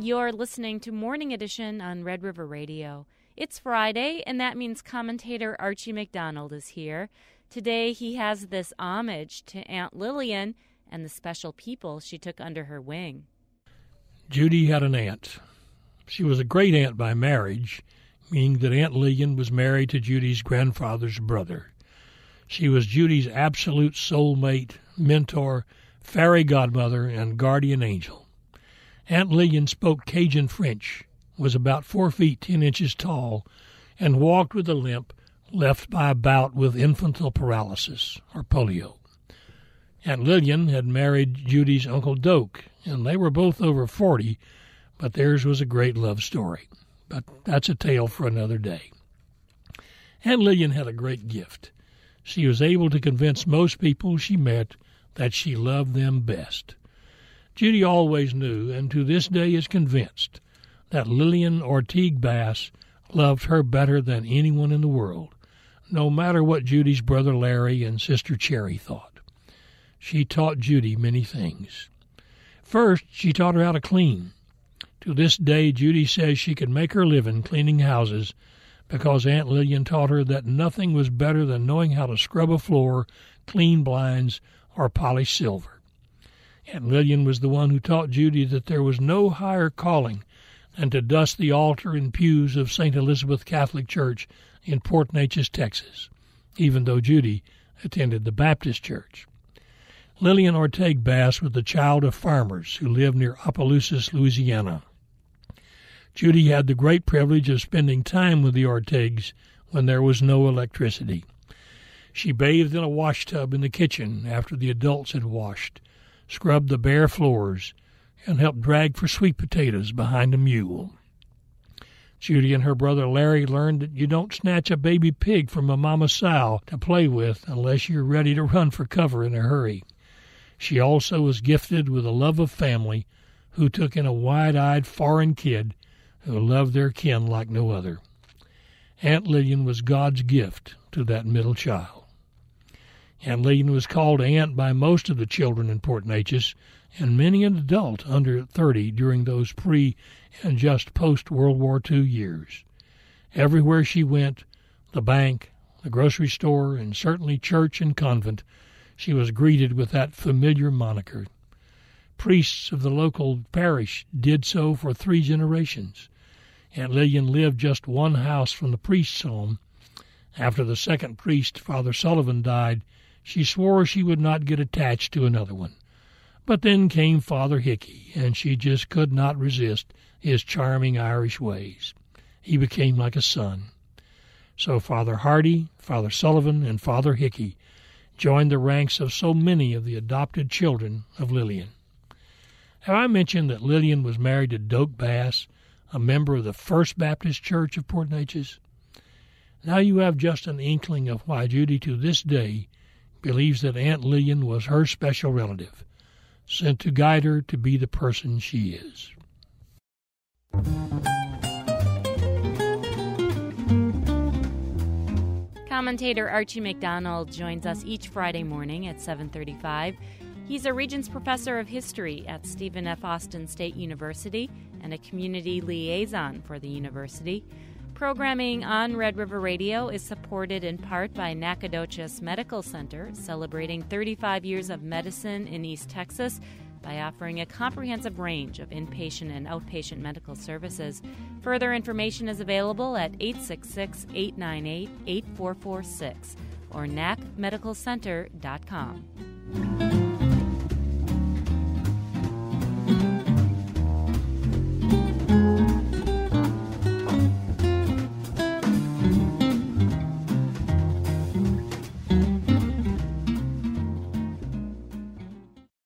You're listening to Morning Edition on Red River Radio. It's Friday, and that means commentator Archie McDonald is here. Today he has this homage to Aunt Lillian and the special people she took under her wing. Judy had an aunt. She was a great aunt by marriage, meaning that Aunt Lillian was married to Judy's grandfather's brother. She was Judy's absolute soulmate, mentor, fairy godmother, and guardian angel. Aunt Lillian spoke Cajun French, was about 4 feet 10 inches tall, and walked with a limp left by a bout with infantile paralysis, or polio. Aunt Lillian had married Judy's Uncle Doak, and they were both over 40, but theirs was a great love story. But that's a tale for another day. Aunt Lillian had a great gift. She was able to convince most people she met that she loved them best. Judy always knew, and to this day is convinced, that Lillian Ortigue Bass loved her better than anyone in the world, no matter what Judy's brother Larry and sister Cherry thought. She taught Judy many things. First, she taught her how to clean. To this day, Judy says she could make her living cleaning houses because Aunt Lillian taught her that nothing was better than knowing how to scrub a floor, clean blinds, or polish silver. Aunt Lillian was the one who taught Judy that there was no higher calling than to dust the altar and pews of St. Elizabeth Catholic Church in Port Neches, Texas, even though Judy attended the Baptist Church. Lillian Ortigue Bass was the child of farmers who lived near Opelousas, Louisiana. Judy had the great privilege of spending time with the Ortigues when there was no electricity. She bathed in a washtub in the kitchen after the adults had washed, scrubbed the bare floors, and helped drag for sweet potatoes behind a mule. Judy and her brother Larry learned that you don't snatch a baby pig from a mama sow to play with unless you're ready to run for cover in a hurry. She also was gifted with a love of family who took in a wide-eyed foreign kid who loved their kin like no other. Aunt Lillian was God's gift to that middle child. Aunt Lillian was called Aunt by most of the children in Port Neches, and many an adult under 30 during those pre- and just post-World War II years. Everywhere she went, the bank, the grocery store, and certainly church and convent, she was greeted with that familiar moniker. Priests of the local parish did so for 3 generations. Aunt Lillian lived just one house from the priest's home. After the second priest, Father Sullivan, died, she swore she would not get attached to another one. But then came Father Hickey, and she just could not resist his charming Irish ways. He became like a son. So Father Hardy, Father Sullivan, and Father Hickey joined the ranks of so many of the adopted children of Lillian. Have I mentioned that Lillian was married to Doak Bass, a member of the First Baptist Church of Port Neches? Now you have just an inkling of why Judy to this day believes that Aunt Lillian was her special relative, sent to guide her to be the person she is. Commentator Archie McDonald joins us each Friday morning at 7:35. He's a Regents Professor of History at Stephen F. Austin State University and a Community Liaison for the university. Programming on Red River Radio is supported in part by Nacogdoches Medical Center, celebrating 35 years of medicine in East Texas by offering a comprehensive range of inpatient and outpatient medical services. Further information is available at 866-898-8446 or nacmedicalcenter.com.